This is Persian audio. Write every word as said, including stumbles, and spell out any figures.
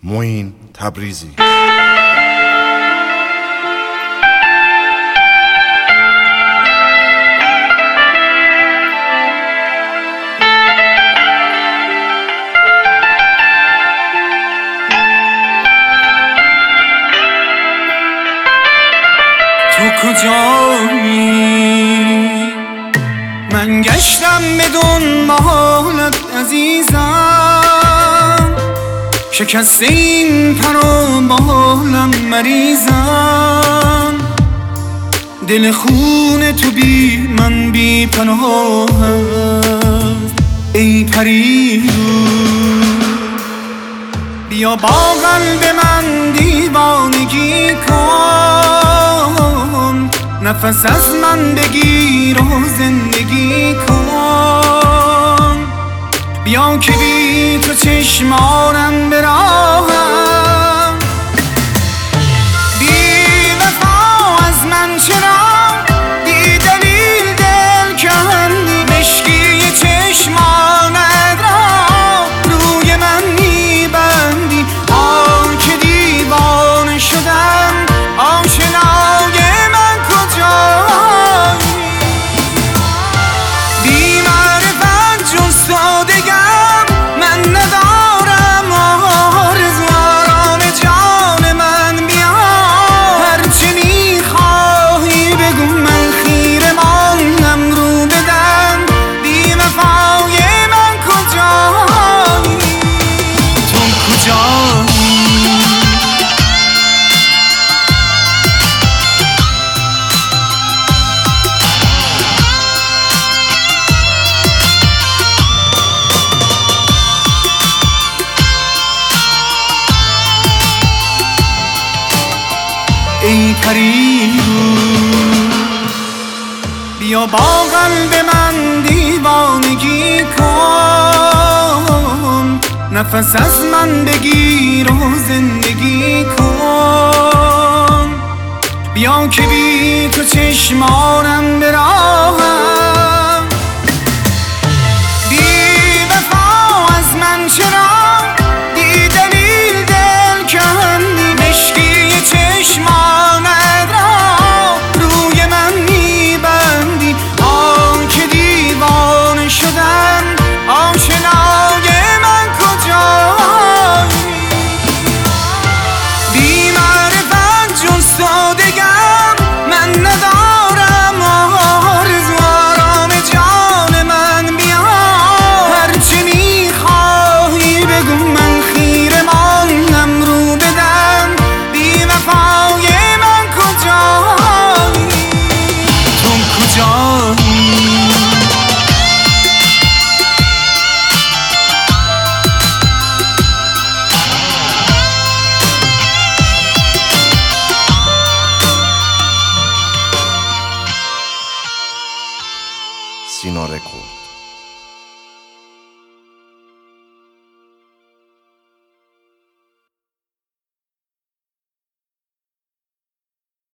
معین تبریزی. تو کجایی؟ من گشتم به دنبالت عزیزم، شکسته این پر و بالم مریضم. دل خون تو بی من بی پناه است ای پریرو. بیا با قلب من دیوانگی کن، نفس از من بگیر و زندگی کن. بیا که بی تو چشمانم به راهم. بی وفا از من چرا بی دلیل دل کندی؟ مشکی چشمانت را روی من میبندی. آن که دیوانه شدم آشنای من کجایی؟ بی معرفت جز سادگم من ندارم آرزو. آرام جان من بیا، هرچی میخواهی بگو من خیره ماندم رو بدم. بی وفای من کجایی؟ تو کجایی؟ ای پریرو بیا با قلب من دیوانگی کن، نفس از من بگیر و زندگی کن. بیا که بی تو چشمانم به راهم. بی وفا از من چرا بی دلیل دل کندی؟ مشکی چشمانت را روی من میبندی. آن که دیوانه شدم آشنای من کجایی؟ بی معرفت جز سادگم من ندارم آرزو. آرام جان من بیا، هرچی میخواهی بگو من خیره ماندم رو بدم. بی وفای من کجایی؟ تو کجایی؟ سینا رکورد.